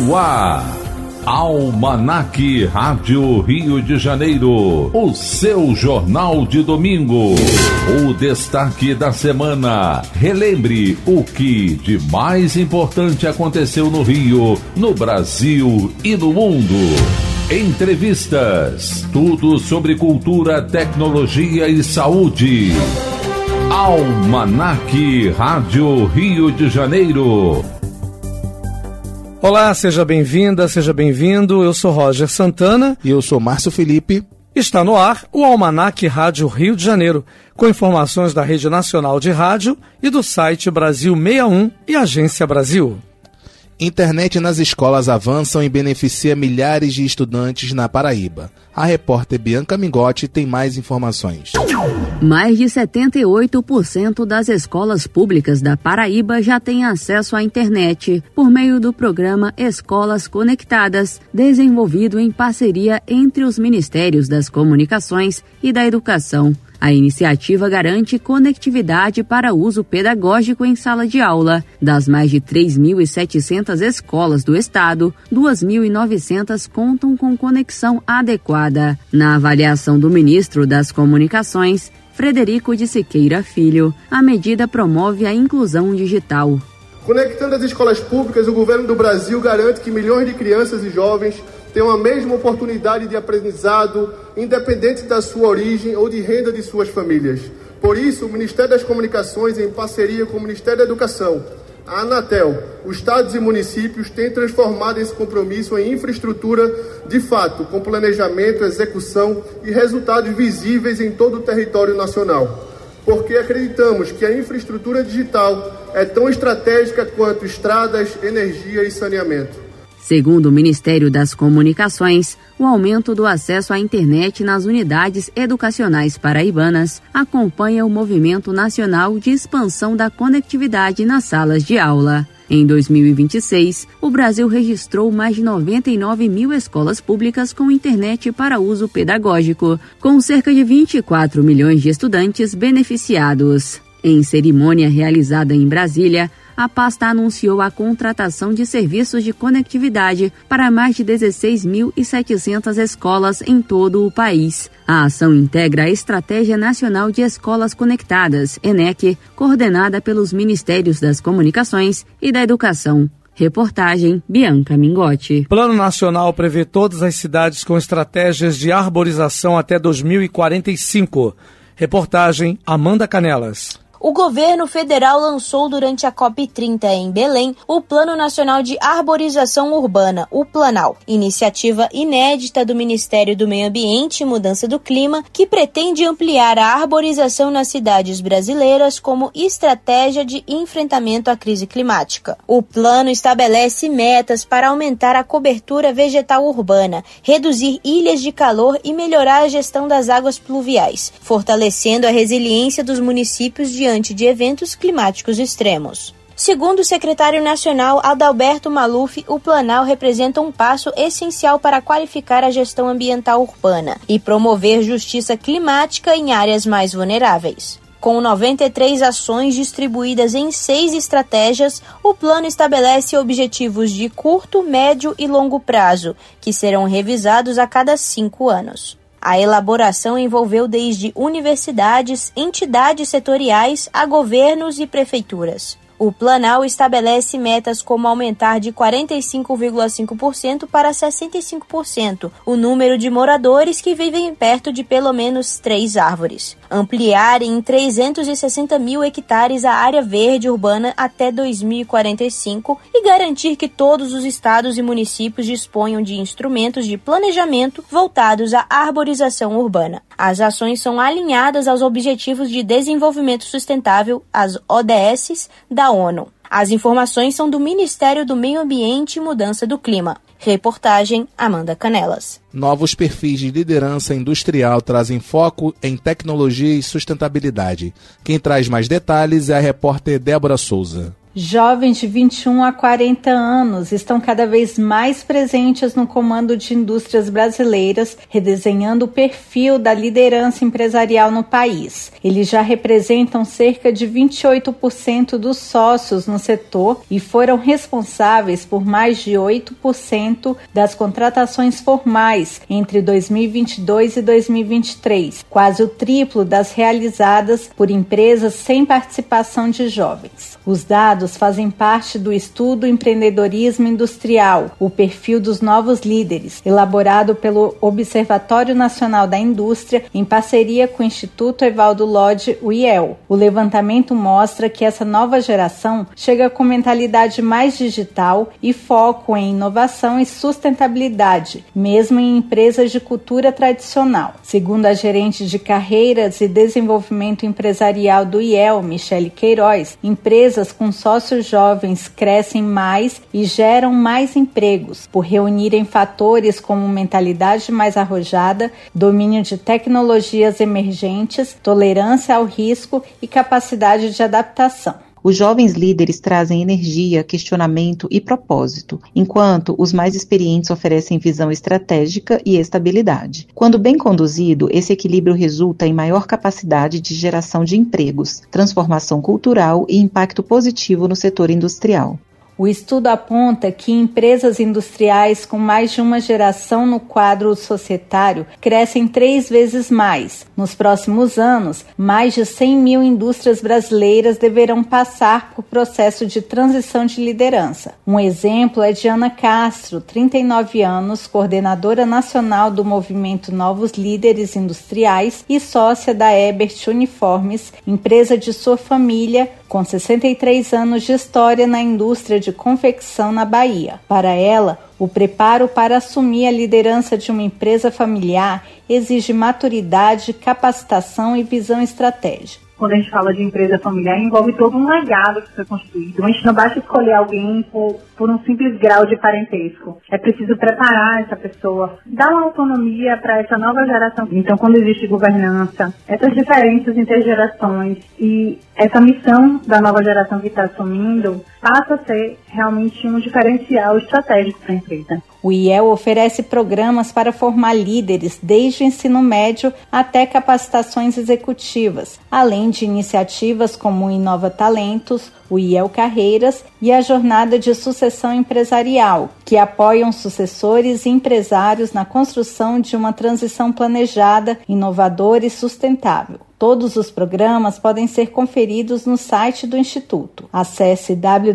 No ar, Almanac Rádio Rio de Janeiro, o seu jornal de domingo. O destaque da semana. Relembre o que de mais importante aconteceu no Rio, no Brasil e no mundo. Entrevistas, tudo sobre cultura, tecnologia e saúde. Almanac Rádio Rio de Janeiro. Olá, seja bem-vinda, seja bem-vindo. Eu sou Roger Santana. E eu sou Márcio Felipe. Está no ar o Almanac Rádio Rio de Janeiro, com informações da Rede Nacional de Rádio e do site Brasil 61 e Agência Brasil. Internet nas escolas avançam e beneficia milhares de estudantes na Paraíba. A repórter Bianca Mingotti tem mais informações. Mais de 78% das escolas públicas da Paraíba já têm acesso à internet por meio do programa Escolas Conectadas, desenvolvido em parceria entre os Ministérios das Comunicações e da Educação. A iniciativa garante conectividade para uso pedagógico em sala de aula. Das mais de 3.700 escolas do estado, 2.900 contam com conexão adequada. Na avaliação do ministro das Comunicações, Frederico de Siqueira Filho, a medida promove a inclusão digital. Conectando as escolas públicas, o governo do Brasil garante que milhões de crianças e jovens tenham a mesma oportunidade de aprendizado, independente da sua origem ou de renda de suas famílias. Por isso, o Ministério das Comunicações, em parceria com o Ministério da Educação, a Anatel, os estados e municípios têm transformado esse compromisso em infraestrutura de fato, com planejamento, execução e resultados visíveis em todo o território nacional. Porque acreditamos que a infraestrutura digital é tão estratégica quanto estradas, energia e saneamento. Segundo o Ministério das Comunicações, o aumento do acesso à internet nas unidades educacionais paraibanas acompanha o movimento nacional de expansão da conectividade nas salas de aula. Em 2026, o Brasil registrou mais de 99 mil escolas públicas com internet para uso pedagógico, com cerca de 24 milhões de estudantes beneficiados. Em cerimônia realizada em Brasília, a pasta anunciou a contratação de serviços de conectividade para mais de 16.700 escolas em todo o país. A ação integra a Estratégia Nacional de Escolas Conectadas, ENEC, coordenada pelos Ministérios das Comunicações e da Educação. Reportagem Bianca Mingotti. Plano Nacional prevê todas as cidades com estratégias de arborização até 2045. Reportagem Amanda Canelas. O governo federal lançou durante a COP30 em Belém o Plano Nacional de Arborização Urbana, o Planal, iniciativa inédita do Ministério do Meio Ambiente e Mudança do Clima, que pretende ampliar a arborização nas cidades brasileiras como estratégia de enfrentamento à crise climática. O plano estabelece metas para aumentar a cobertura vegetal urbana, reduzir ilhas de calor e melhorar a gestão das águas pluviais, fortalecendo a resiliência dos municípios diante de eventos climáticos extremos. Segundo o secretário nacional Adalberto Maluf, o Planal representa um passo essencial para qualificar a gestão ambiental urbana e promover justiça climática em áreas mais vulneráveis. Com 93 ações distribuídas em 6 estratégias, o plano estabelece objetivos de curto, médio e longo prazo, que serão revisados a cada 5 anos. A elaboração envolveu desde universidades, entidades setoriais a governos e prefeituras. O Planal estabelece metas como aumentar de 45,5% para 65% o número de moradores que vivem perto de pelo menos 3 árvores, ampliar em 360 mil hectares a área verde urbana até 2045 e garantir que todos os estados e municípios disponham de instrumentos de planejamento voltados à arborização urbana. As ações são alinhadas aos Objetivos de Desenvolvimento Sustentável, as ODS, da ONU. As informações são do Ministério do Meio Ambiente e Mudança do Clima. Reportagem Amanda Canelas. Novos perfis de liderança industrial trazem foco em tecnologia e sustentabilidade. Quem traz mais detalhes é a repórter Débora Souza. Jovens de 21 a 40 anos estão cada vez mais presentes no comando de indústrias brasileiras, redesenhando o perfil da liderança empresarial no país. Eles já representam cerca de 28% dos sócios no setor e foram responsáveis por mais de 8% das contratações formais entre 2022 e 2023, quase o triplo das realizadas por empresas sem participação de jovens. Os dados fazem parte do estudo Empreendedorismo Industrial, o perfil dos novos líderes, elaborado pelo Observatório Nacional da Indústria em parceria com o Instituto Evaldo Lodge, o IEL. O levantamento mostra que essa nova geração chega com mentalidade mais digital e foco em inovação e sustentabilidade, mesmo em empresas de cultura tradicional. Segundo a gerente de carreiras e desenvolvimento empresarial do IEL, Michele Queiroz, empresas com sócios jovens crescem mais e geram mais empregos, por reunirem fatores como mentalidade mais arrojada, domínio de tecnologias emergentes, tolerância ao risco e capacidade de adaptação. Os jovens líderes trazem energia, questionamento e propósito, enquanto os mais experientes oferecem visão estratégica e estabilidade. Quando bem conduzido, esse equilíbrio resulta em maior capacidade de geração de empregos, transformação cultural e impacto positivo no setor industrial. O estudo aponta que empresas industriais com mais de uma geração no quadro societário crescem 3 vezes mais. Nos próximos anos, mais de 100 mil indústrias brasileiras deverão passar por processo de transição de liderança. Um exemplo é de Ana Castro, 39 anos, coordenadora nacional do movimento Novos Líderes Industriais e sócia da Ebert Uniformes, empresa de sua família, com 63 anos de história na indústria de confecção na Bahia. Para ela, o preparo para assumir a liderança de uma empresa familiar exige maturidade, capacitação e visão estratégica. Quando a gente fala de empresa familiar, envolve todo um legado que foi construído. A gente não basta escolher alguém por um simples grau de parentesco. É preciso preparar essa pessoa, dar uma autonomia para essa nova geração. Então, quando existe governança, essas diferenças intergerações e essa missão da nova geração que está assumindo passa a ser realmente um diferencial estratégico para a empresa. O IEL oferece programas para formar líderes desde o ensino médio até capacitações executivas, além de iniciativas como o Inova Talentos, o IEL Carreiras e a Jornada de Sucessão Empresarial, que apoiam sucessores e empresários na construção de uma transição planejada, inovadora e sustentável. Todos os programas podem ser conferidos no site do Instituto. Acesse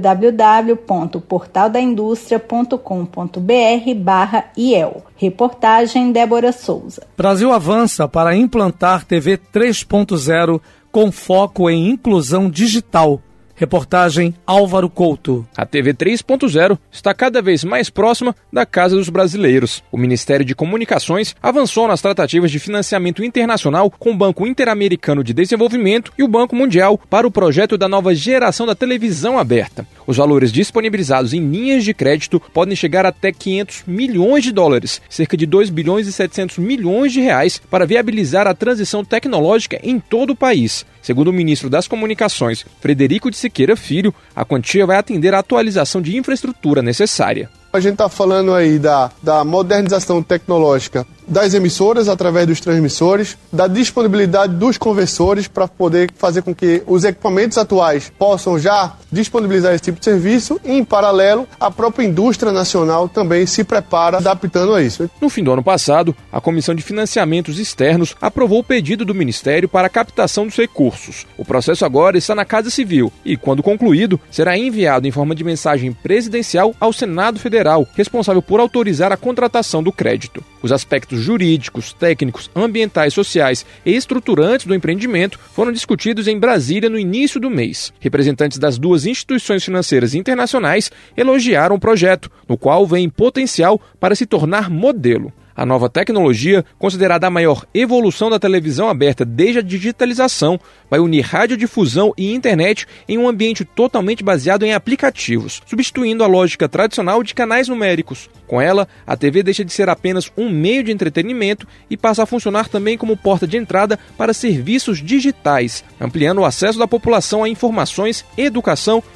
www.portaldaindustria.com.br/IEL. Reportagem Débora Souza. Brasil avança para implantar TV 3.0 com foco em inclusão digital. Reportagem Álvaro Couto. A TV 3.0 está cada vez mais próxima da casa dos brasileiros. O Ministério de Comunicações avançou nas tratativas de financiamento internacional com o Banco Interamericano de Desenvolvimento e o Banco Mundial para o projeto da nova geração da televisão aberta. Os valores disponibilizados em linhas de crédito podem chegar até 500 milhões de dólares, cerca de 2 bilhões e 700 milhões de reais, para viabilizar a transição tecnológica em todo o país. Segundo o ministro das Comunicações, Frederico de Siqueira Filho, a quantia vai atender à atualização de infraestrutura necessária. A gente está falando aí da modernização tecnológica das emissoras através dos transmissores, da disponibilidade dos conversores para poder fazer com que os equipamentos atuais possam já disponibilizar esse tipo de serviço e, em paralelo, a própria indústria nacional também se prepara adaptando a isso. No fim do ano passado, a Comissão de Financiamentos Externos aprovou o pedido do Ministério para a captação dos recursos. O processo agora está na Casa Civil e, quando concluído, será enviado em forma de mensagem presidencial ao Senado Federal, responsável por autorizar a contratação do crédito. Os aspectos jurídicos, técnicos, ambientais, sociais e estruturantes do empreendimento foram discutidos em Brasília no início do mês. Representantes das duas instituições financeiras internacionais elogiaram o projeto, no qual vem potencial para se tornar modelo. A nova tecnologia, considerada a maior evolução da televisão aberta desde a digitalização, vai unir radiodifusão e internet em um ambiente totalmente baseado em aplicativos, substituindo a lógica tradicional de canais numéricos. Com ela, a TV deixa de ser apenas um meio de entretenimento e passa a funcionar também como porta de entrada para serviços digitais, ampliando o acesso da população a informações, educação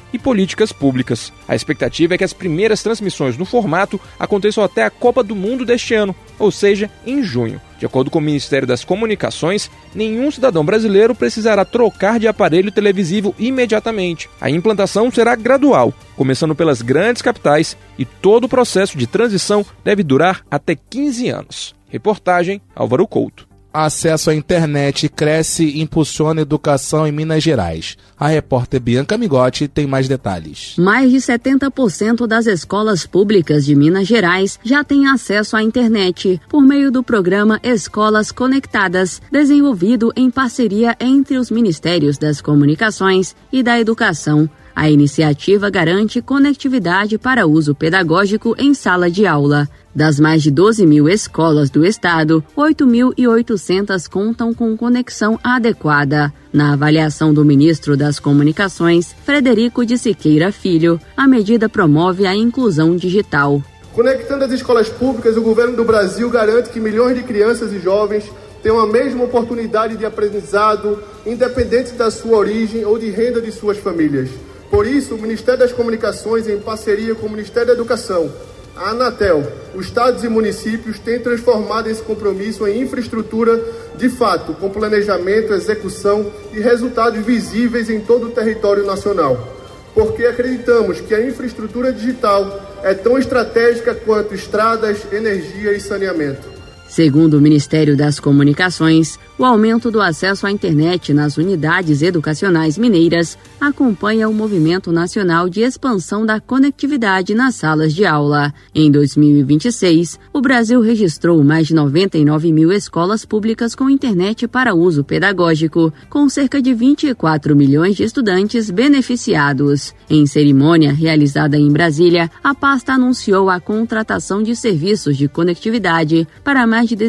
e políticas públicas. A expectativa é que as primeiras transmissões no formato aconteçam até a Copa do Mundo deste ano, ou seja, em junho. De acordo com o Ministério das Comunicações, nenhum cidadão brasileiro precisará trocar de aparelho televisivo imediatamente. A implantação será gradual, começando pelas grandes capitais, e todo o processo de transição deve durar até 15 anos. Reportagem Álvaro Couto. Acesso à internet cresce e impulsiona a educação em Minas Gerais. A repórter Bianca Mingotti tem mais detalhes. Mais de 70% das escolas públicas de Minas Gerais já têm acesso à internet por meio do programa Escolas Conectadas, desenvolvido em parceria entre os Ministérios das Comunicações e da Educação. A iniciativa garante conectividade para uso pedagógico em sala de aula. Das mais de 12 mil escolas do estado, 8.800 contam com conexão adequada. Na avaliação do ministro das Comunicações, Frederico de Siqueira Filho, a medida promove a inclusão digital. Conectando as escolas públicas, o governo do Brasil garante que milhões de crianças e jovens tenham a mesma oportunidade de aprendizado, independente da sua origem ou de renda de suas famílias. Por isso, o Ministério das Comunicações, em parceria com o Ministério da Educação, a Anatel, os estados e municípios têm transformado esse compromisso em infraestrutura de fato, com planejamento, execução e resultados visíveis em todo o território nacional. Porque acreditamos que a infraestrutura digital é tão estratégica quanto estradas, energia e saneamento. Segundo o Ministério das Comunicações, o aumento do acesso à internet nas unidades educacionais mineiras acompanha o movimento nacional de expansão da conectividade nas salas de aula. Em 2026, o Brasil registrou mais de 99 mil escolas públicas com internet para uso pedagógico, com cerca de 24 milhões de estudantes beneficiados. Em cerimônia realizada em Brasília, a pasta anunciou a contratação de serviços de conectividade para mais de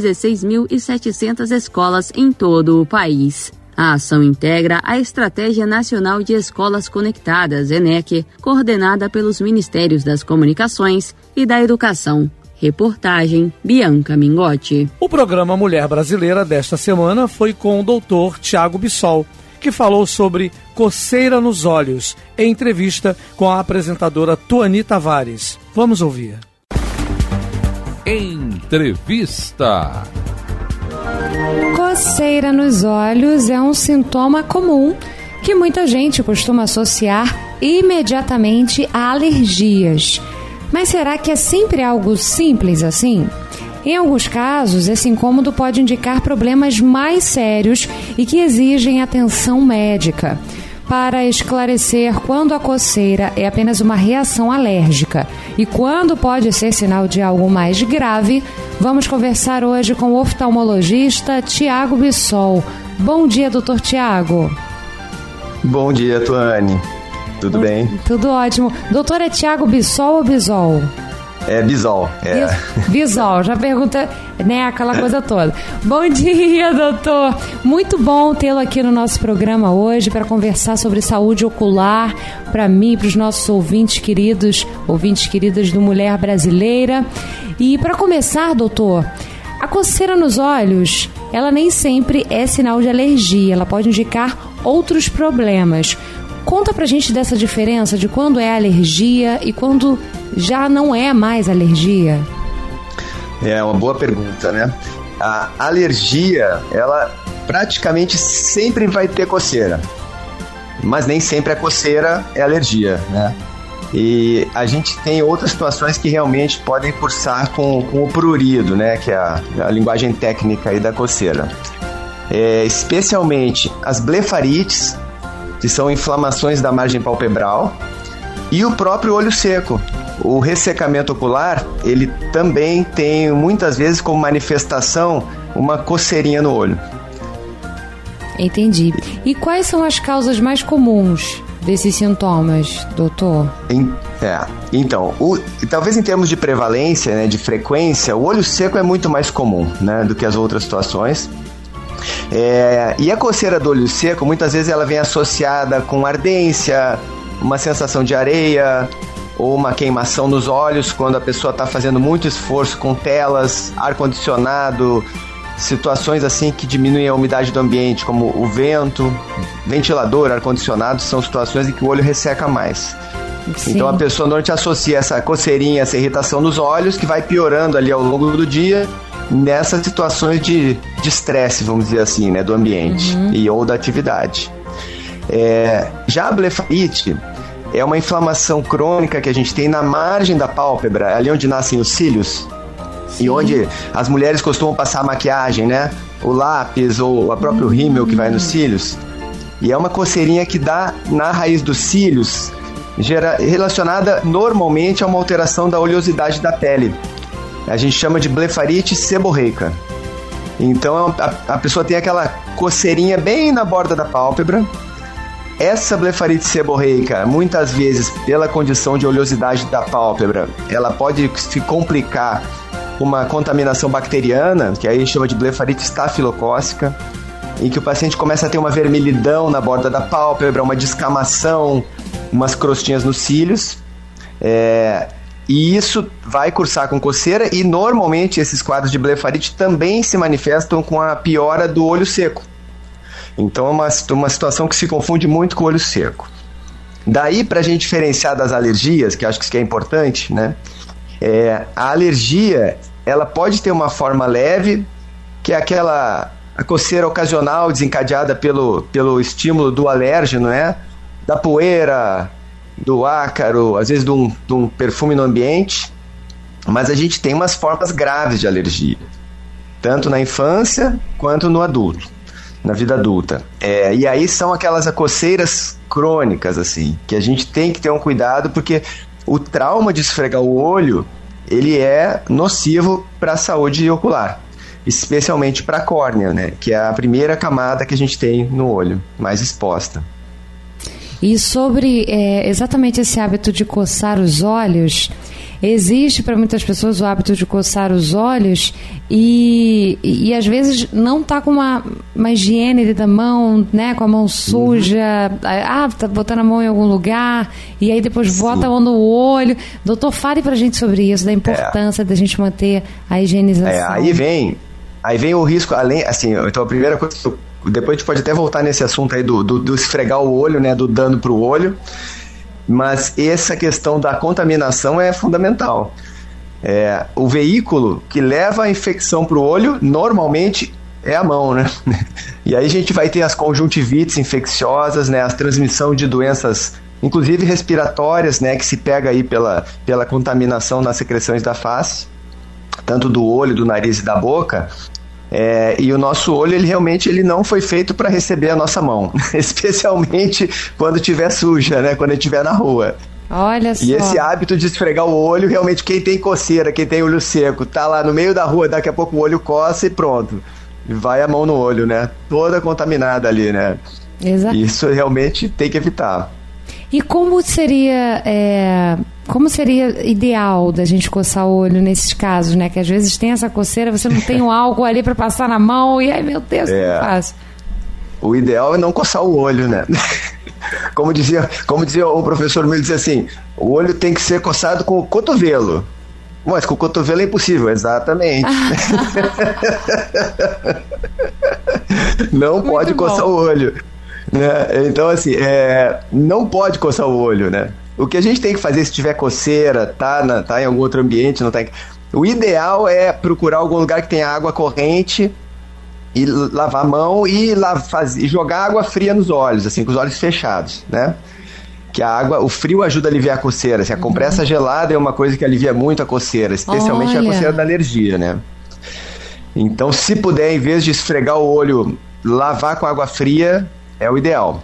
16.700 escolas em todo o país. A ação integra a Estratégia Nacional de Escolas Conectadas, ENEC, coordenada pelos Ministérios das Comunicações e da Educação. Reportagem Bianca Mingotti. O programa Mulher Brasileira desta semana foi com o Dr. Tiago Bissol, que falou sobre coceira nos olhos, em entrevista com a apresentadora Tuani Tavares. Vamos ouvir. Entrevista. Coceira nos olhos é um sintoma comum que muita gente costuma associar imediatamente a alergias. Mas será que é sempre algo simples assim? Em alguns casos, esse incômodo pode indicar problemas mais sérios e que exigem atenção médica. Para esclarecer quando a coceira é apenas uma reação alérgica e quando pode ser sinal de algo mais grave, vamos conversar hoje com o oftalmologista Tiago Bissol. Bom dia, doutor Tiago. Bom dia, Tuane. Tudo bem? Tudo ótimo. Doutor, é Tiago Bissol ou Bissol? É Bissol. Bissol, já pergunta, né, aquela coisa toda. Bom dia, doutor. Muito bom tê-lo aqui no nosso programa hoje para conversar sobre saúde ocular para mim e para os nossos ouvintes queridas do Mulher Brasileira. E para começar, doutor, a coceira nos olhos, ela nem sempre é sinal de alergia, ela pode indicar outros problemas. Conta pra gente dessa diferença de quando é alergia e quando já não é mais alergia. É uma boa pergunta, né? A alergia, ela praticamente sempre vai ter coceira, mas nem sempre a coceira é alergia, né? E a gente tem outras situações que realmente podem cursar com o prurido, né? Que é a linguagem técnica aí da coceira. Especialmente as blefarites, que são inflamações da margem palpebral, e o próprio olho seco. O ressecamento ocular, ele também tem muitas vezes como manifestação uma coceirinha no olho. Entendi. E quais são as causas mais comuns desses sintomas, doutor? Então, talvez em termos de prevalência, né, de frequência, o olho seco é muito mais comum, né, do que as outras situações. E a coceira do olho seco, muitas vezes ela vem associada com ardência, uma sensação de areia ou uma queimação nos olhos quando a pessoa está fazendo muito esforço com telas, ar-condicionado, situações assim que diminuem a umidade do ambiente, como o vento, ventilador, ar-condicionado, são situações em que o olho resseca mais. Sim. Então a pessoa normalmente associa essa coceirinha, essa irritação nos olhos, que vai piorando ali ao longo do dia, nessas situações de estresse, vamos dizer assim, né, do ambiente ou da atividade. Já a blefarite é uma inflamação crônica que a gente tem na margem da pálpebra, ali onde nascem os cílios. Sim. E onde as mulheres costumam passar maquiagem, né? O lápis ou o próprio rímel que vai nos cílios. E é uma coceirinha que dá na raiz dos cílios, relacionada normalmente a uma alteração da oleosidade da pele. A gente chama de blefarite seborreica. Então a pessoa tem aquela coceirinha bem na borda da pálpebra. Essa blefarite seborreica, muitas vezes, pela condição de oleosidade da pálpebra, ela pode se complicar com uma contaminação bacteriana, que aí a gente chama de blefarite estafilocócica, em que o paciente começa a ter uma vermelhidão na borda da pálpebra, uma descamação, umas crostinhas nos cílios. E isso vai cursar com coceira, e normalmente esses quadros de blefarite também se manifestam com a piora do olho seco. Então é uma situação que se confunde muito com o olho seco. Daí, para a gente diferenciar das alergias, que acho que isso que é importante, né? A alergia, ela pode ter uma forma leve, que é a coceira ocasional desencadeada pelo estímulo do alérgeno, né? Da poeira, do ácaro, às vezes de um perfume no ambiente. Mas a gente tem umas formas graves de alergia, tanto na infância quanto no adulto, na vida adulta. E aí são aquelas coceiras crônicas, assim, que a gente tem que ter um cuidado, porque o trauma de esfregar o olho, ele é nocivo para a saúde ocular, especialmente para a córnea, né, que é a primeira camada que a gente tem no olho, mais exposta. E sobre exatamente esse hábito de coçar os olhos, existe para muitas pessoas o hábito de coçar os olhos e às vezes não tá com uma higiene da mão, né, com a mão suja, tá botando a mão em algum lugar e aí depois bota a mão no olho. Doutor, fale pra gente sobre isso, da importância da gente manter a higienização. Aí vem o risco, além, assim, então a primeira coisa, depois a gente pode até voltar nesse assunto aí do esfregar o olho, né, do dano pro olho. Mas essa questão da contaminação é fundamental. O veículo que leva a infecção para o olho, normalmente, é a mão, né? E aí a gente vai ter as conjuntivites infecciosas, né? A transmissão de doenças, inclusive respiratórias, né? Que se pega aí pela contaminação nas secreções da face, tanto do olho, do nariz e da boca. E o nosso olho, ele realmente não foi feito para receber a nossa mão, especialmente quando estiver suja, né? Quando a gente estiver na rua. Olha só. E esse hábito de esfregar o olho, realmente quem tem coceira, quem tem olho seco, tá lá no meio da rua, daqui a pouco o olho coça e pronto. Vai a mão no olho, né? Toda contaminada ali, né? Exato. Isso realmente tem que evitar. E como seria ideal da gente coçar o olho nesses casos, né? Que às vezes tem essa coceira, você não tem um álcool ali para passar na mão e ai meu Deus, o que eu faço? O ideal é não coçar o olho, né? Como dizia o professor Mil, dizia assim, o olho tem que ser coçado com o cotovelo. Mas com o cotovelo é impossível, exatamente. Não pode coçar o olho. Né? Então, assim, não pode coçar o olho, né? O que a gente tem que fazer se tiver coceira, tá em algum outro ambiente, não tá. O ideal é procurar algum lugar que tenha água corrente e lavar a mão e jogar água fria nos olhos, assim, com os olhos fechados, né? Que o frio ajuda a aliviar a coceira. Assim, a compressa gelada é uma coisa que alivia muito a coceira, especialmente a coceira da alergia, né? Então, se puder, em vez de esfregar o olho, lavar com água fria, é o ideal.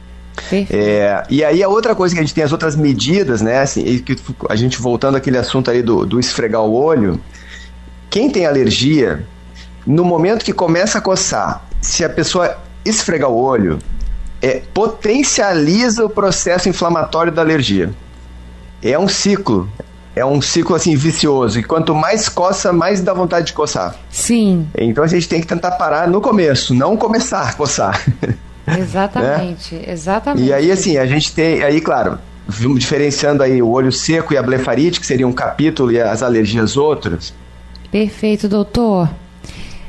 E aí a outra coisa que a gente tem, as outras medidas, né, assim, a gente voltando àquele assunto aí do esfregar o olho, quem tem alergia, no momento que começa a coçar, se a pessoa esfregar o olho, potencializa o processo inflamatório da alergia. É um ciclo assim vicioso, e quanto mais coça, mais dá vontade de coçar. Sim. Então a gente tem que tentar parar no começo, não começar a coçar. Exatamente, né? Exatamente. E aí, assim, a gente tem, aí, claro, diferenciando aí o olho seco e a blefarite, que seria um capítulo, e as alergias outras. Perfeito, doutor.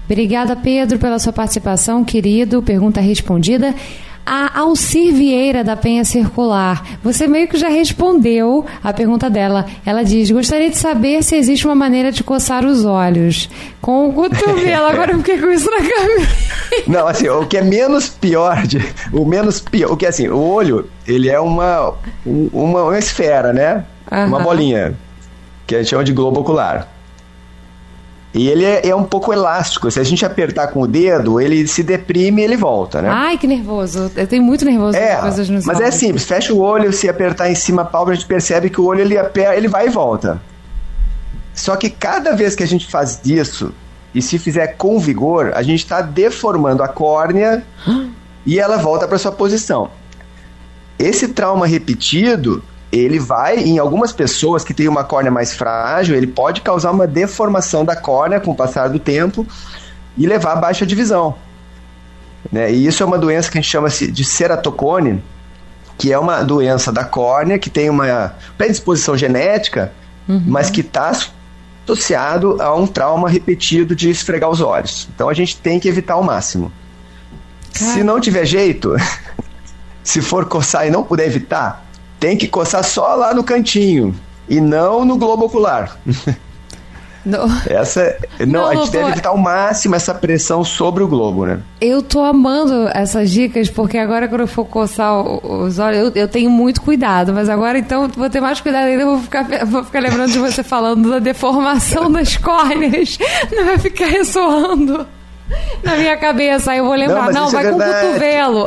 Obrigada, Pedro, pela sua participação, querido. Pergunta respondida. A Alcir Vieira, da Penha Circular, você meio que já respondeu a pergunta dela. Ela diz: gostaria de saber se existe uma maneira de coçar os olhos com o cotovelo. Agora eu fiquei com isso na cabeça. Não, assim, o que é menos pior, o que assim, o olho, ele é uma esfera, né? Uma bolinha, que a gente chama de globo ocular. E ele é um pouco elástico. Se a gente apertar com o dedo, ele se deprime e ele volta, né? Ai, que nervoso. Eu tenho muito nervoso com coisas nos olhos. Mas é simples. Fecha o olho, se apertar em cima a pálpebra, a gente percebe que o olho ele vai e volta. Só que cada vez que a gente faz isso, e se fizer com vigor, a gente está deformando a córnea e ela volta para sua posição. Esse trauma repetido, ele vai, em algumas pessoas que têm uma córnea mais frágil, ele pode causar uma deformação da córnea com o passar do tempo e levar a baixa visão, né? E isso é uma doença que a gente chama de ceratocone, que é uma doença da córnea que tem uma predisposição genética, mas que está associado a um trauma repetido de esfregar os olhos. Então a gente tem que evitar ao máximo. Se não tiver jeito, se for coçar e não puder evitar, tem que coçar só lá no cantinho e não no globo ocular. Não. A gente deve evitar ao máximo essa pressão sobre o globo, né? Eu tô amando essas dicas, porque agora quando eu for coçar os olhos, eu tenho muito cuidado, mas agora então vou ter mais cuidado ainda, vou ficar lembrando de você falando da deformação das córneas, não vai ficar ressoando na minha cabeça. Aí eu vou lembrar, não vai com o cotovelo.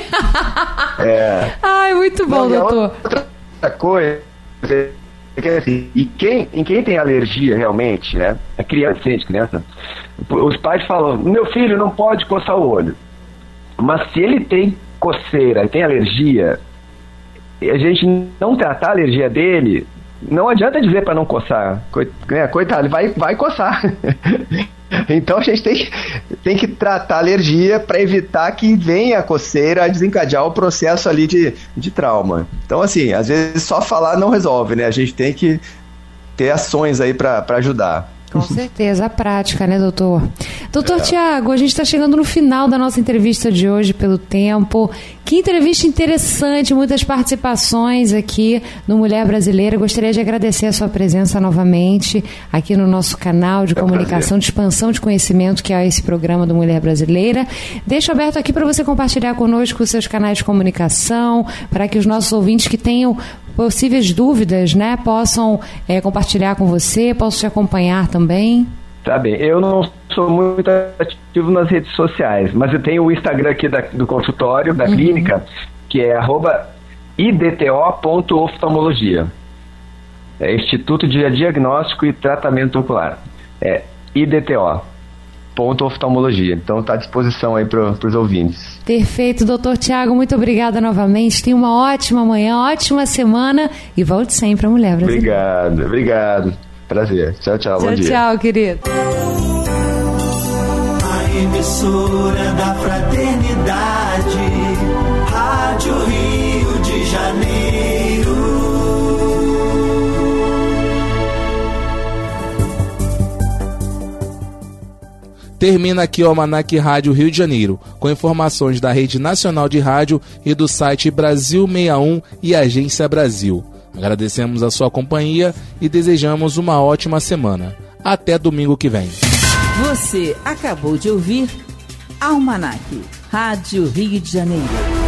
Ai, muito bom, doutor. Outra coisa é que assim, em quem tem alergia realmente, né? A criança, os pais falam: meu filho não pode coçar o olho. Mas se ele tem coceira e tem alergia, e a gente não tratar a alergia dele, não adianta dizer para não coçar. Coitado, ele vai coçar. Então a gente tem que tratar a alergia para evitar que venha a coceira a desencadear o processo ali de trauma. Então, assim, às vezes só falar não resolve, né? A gente tem que ter ações aí para ajudar. Com certeza, a prática, né, doutor? Doutor Tiago, a gente está chegando no final da nossa entrevista de hoje pelo tempo. Que entrevista interessante, muitas participações aqui no Mulher Brasileira. Gostaria de agradecer a sua presença novamente aqui no nosso canal de comunicação, de expansão de conhecimento, que é esse programa do Mulher Brasileira. Deixo aberto aqui para você compartilhar conosco os seus canais de comunicação, para que os nossos ouvintes que tenham possíveis dúvidas, né, possam compartilhar com você, possam te acompanhar também. Tá bem, eu não sou muito ativo nas redes sociais, mas eu tenho o Instagram aqui do consultório, da clínica, que é @idto.oftalmologia. É Instituto de Diagnóstico e Tratamento Ocular. É idto.oftalmologia. Então está à disposição aí para os ouvintes. Perfeito, doutor Tiago, muito obrigada novamente. Tenha uma ótima manhã, ótima semana e volte sempre à Mulher Brasileira. Obrigado. Prazer. Tchau, bom dia. Tchau, querido. A emissora da fraternidade, Rádio Rio de Janeiro. Termina aqui o Almanac Rádio Rio de Janeiro, com informações da Rede Nacional de Rádio e do site Brasil 61 e Agência Brasil. Agradecemos a sua companhia e desejamos uma ótima semana. Até domingo que vem. Você acabou de ouvir Almanac, Rádio Rio de Janeiro.